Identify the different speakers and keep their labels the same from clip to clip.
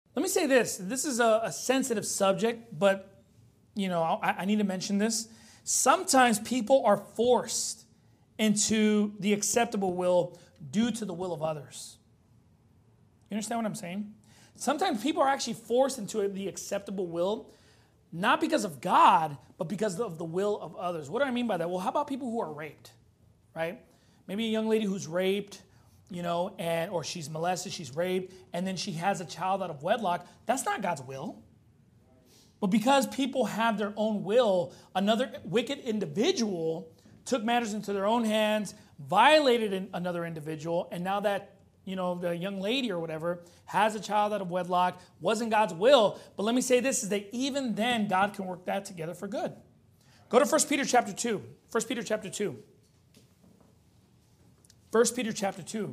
Speaker 1: Let me say this. This is a sensitive subject, but, I need to mention this. Sometimes people are forced into the acceptable will due to the will of others. You understand what I'm saying? Sometimes people are actually forced into the acceptable will, not because of God, but because of the will of others. What do I mean by that? Well, how about people who are raped, right? Maybe a young lady who's raped, or she's molested, she's raped, and then she has a child out of wedlock. That's not God's will. But because people have their own will, another wicked individual took matters into their own hands, violated another individual, and now that, the young lady or whatever has a child out of wedlock, wasn't God's will. But let me say this, is that even then, God can work that together for good. Go to 1 Peter chapter 2. 1 Peter chapter 2. 1 Peter chapter 2.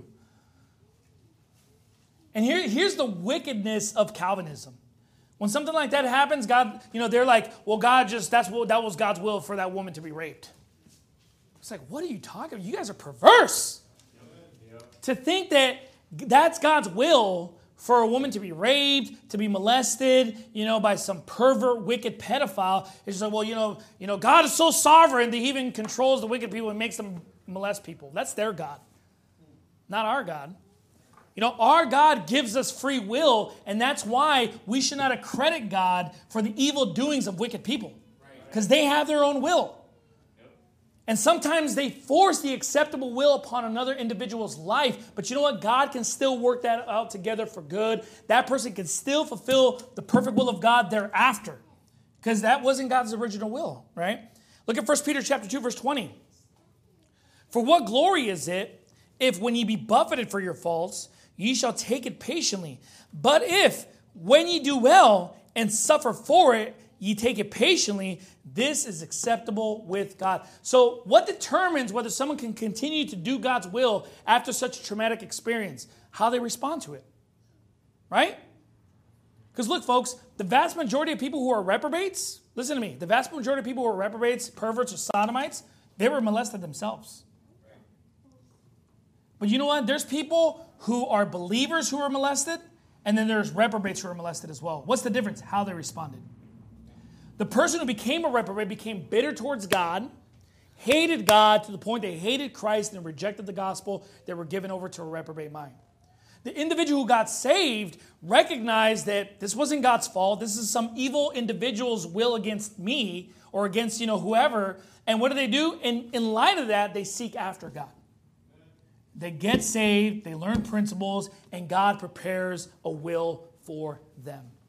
Speaker 1: And here's the wickedness of Calvinism. When something like that happens, God, they're like, well, that was God's will for that woman to be raped. It's like, what are you talking about? You guys are perverse. Yep. To think that that's God's will for a woman to be raped, to be molested, by some pervert, wicked pedophile. It's just like, well, God is so sovereign that he even controls the wicked people and makes them molest people. That's their God, not our God. Our God gives us free will, and that's why we should not accredit God for the evil doings of wicked people, because they have their own will. And sometimes they force the acceptable will upon another individual's life, but you know what? God can still work that out together for good. That person can still fulfill the perfect will of God thereafter, because that wasn't God's original will, right? Look at 1 Peter chapter 2, verse 20. For what glory is it if when ye be buffeted for your faults, ye shall take it patiently. But if, when ye do well and suffer for it, ye take it patiently, this is acceptable with God. So what determines whether someone can continue to do God's will after such a traumatic experience? How they respond to it. Right? Because look, folks, the vast majority of people who are reprobates, listen to me, the vast majority of people who are reprobates, perverts, or sodomites, they were molested themselves. But you know what? There's people who are believers who are molested, and then there's reprobates who are molested as well. What's the difference? How they responded. The person who became a reprobate became bitter towards God, hated God to the point they hated Christ and rejected the gospel. They were given over to a reprobate mind. The individual who got saved recognized that this wasn't God's fault. This is some evil individual's will against me or against, whoever. And what do? In light of that, they seek after God. They get saved, they learn principles, and God prepares a will for them.